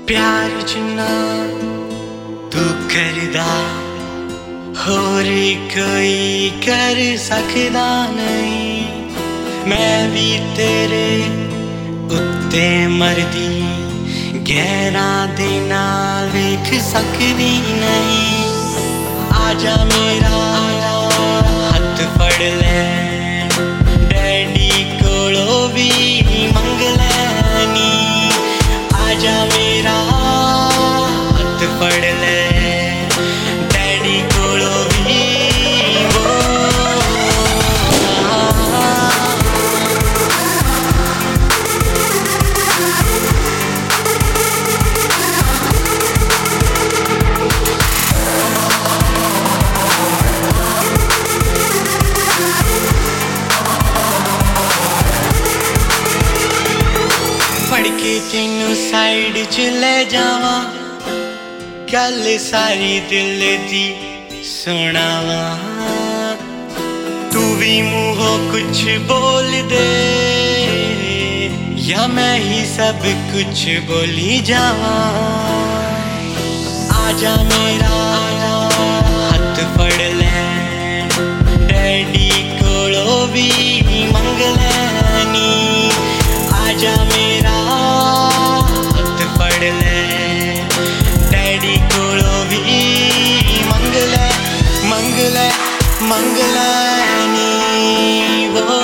प्यार जिन्ना तू करदा होर कोई कर सकदा नहीं। मैं भी तेरे उत्ते मरदी गैरां दे नाल वेख सकदी नहीं। आजा मेरा हथ फड़ ले डैडी कोलों भी मंग लैनी। आजा मेरा हथ फड़ ले डैडी कोलों भी फड़ के तेनू साइड च ले जावा गल सारी दिल दी सुनावा। तू भी मुँहों कुछ बोल दे या मैं ही सब कुछ बोली जावा। आजा मेरा हथ फड़ ले डैडी कोलों भी मंग लैनी। आजा मेरा हथ फड़ ले डैडी कोलों भी मंग ले मंग ले मंग लैनी। वो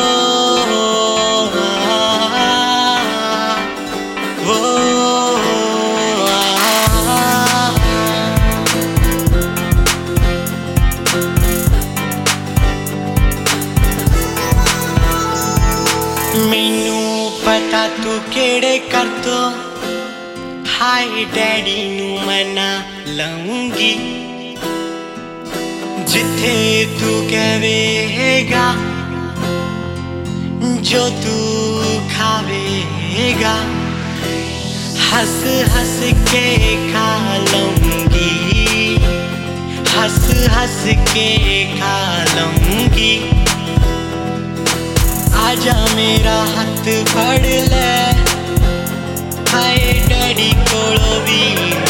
मैनू पता तू केड़े कर दो हाय डैडी नू मना लऊंगी। जिथे तू कहेगा जो तू खावेगा हंस हंस के खा लूंगी। हंस हंस के खा लूंगी। आजा मेरा हथ फड़ ले हाय डैडी कोलों भी